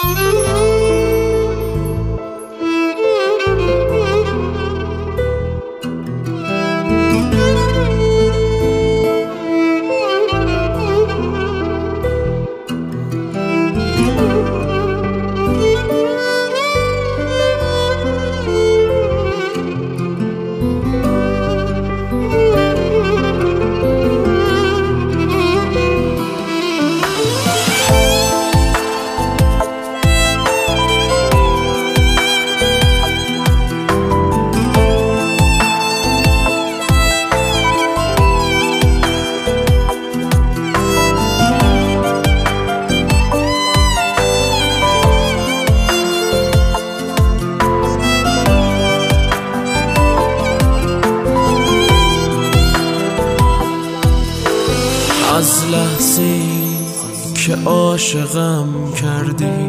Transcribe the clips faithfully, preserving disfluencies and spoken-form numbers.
از لحظه‌ای که عاشقم کردی،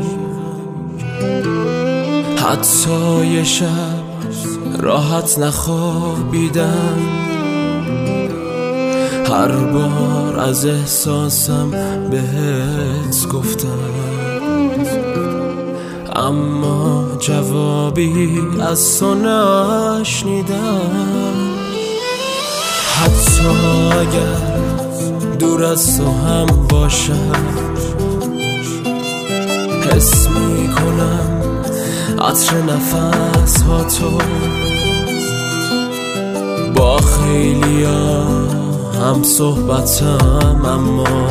حتی یه شب راحت نخوابیدم. هر بار از احساسم بهت گفتم، اما جوابی از تو نشنیدم. حتی اگر دور از تو هم باشم، حس می کنم عطر نفس ها تو. با خیلیا هم صحبتم، اما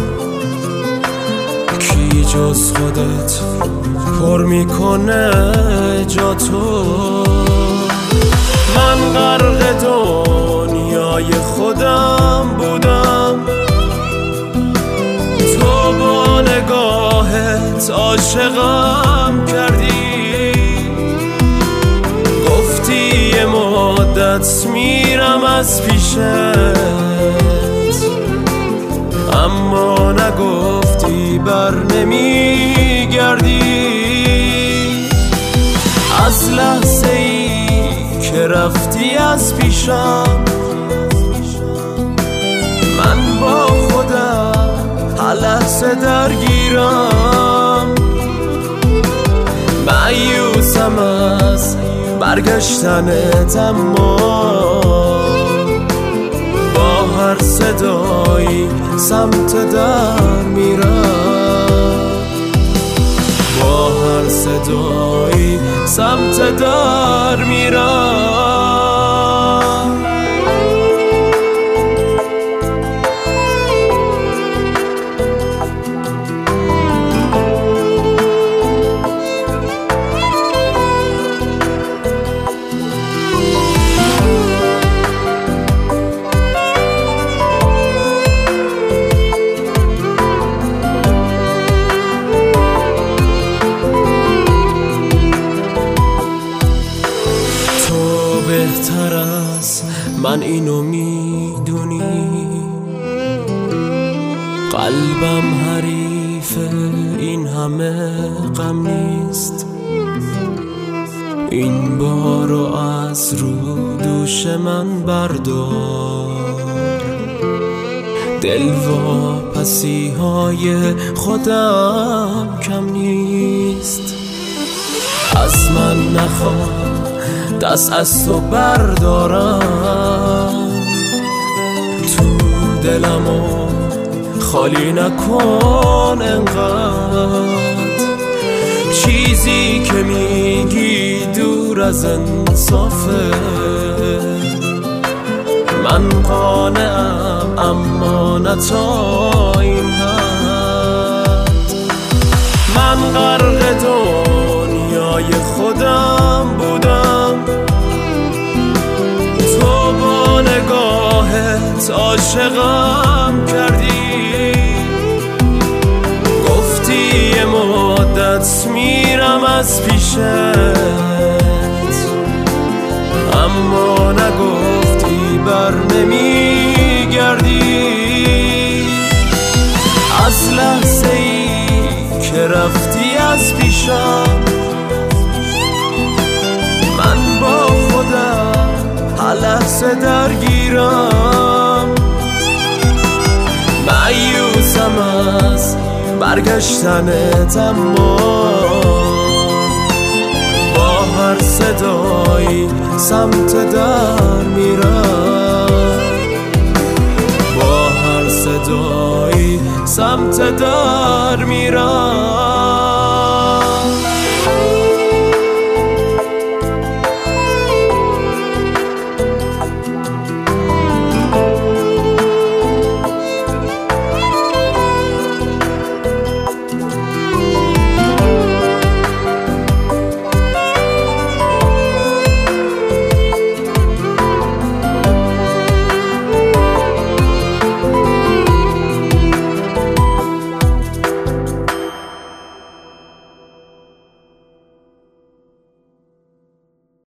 کی جز خودت پر می کنه جا تو. من غرق دنیای خودم بودم، تو با نگاهت عاشقم کردی. گفتی یه مدت میرم از پیشت، اما نگفتی بر نمیگردی. از لحظه ای که رفتی از پیشم، من با خودم هر لحظه درگیرم. مایوسم از برگشتنت، اما با هر صدایی سمت در میرم. با هر صدایی سمت در میرم. بهتر از من اینو میدونی، قلبم حریف این همه غم نیست. این بارو از رو دوش من بردار، دل واپسی های خودم کم نیست. از من نخواه دست از تو بردارم، تو دلمو خالی نکن انقدر. چیزی که میگی دور از انصافه، من قانعم اما نه تا این حد. من غرق دنیای خودم بودم، تو با نگاهت عاشقم کردی. گفتی یه مدت میرم از پیشت، اما نگفتی بر نمیگردی. از لحظه ای که رفتی از پیشم، من با خودم هر لحظه درگیرم. مایوسم از برگشتنت، اما با هر صدایی سمت در میرم، با هر صدایی سمت در میرم.